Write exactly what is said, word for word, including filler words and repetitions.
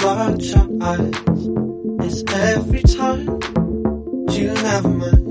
watch your eyes. It's every time you have my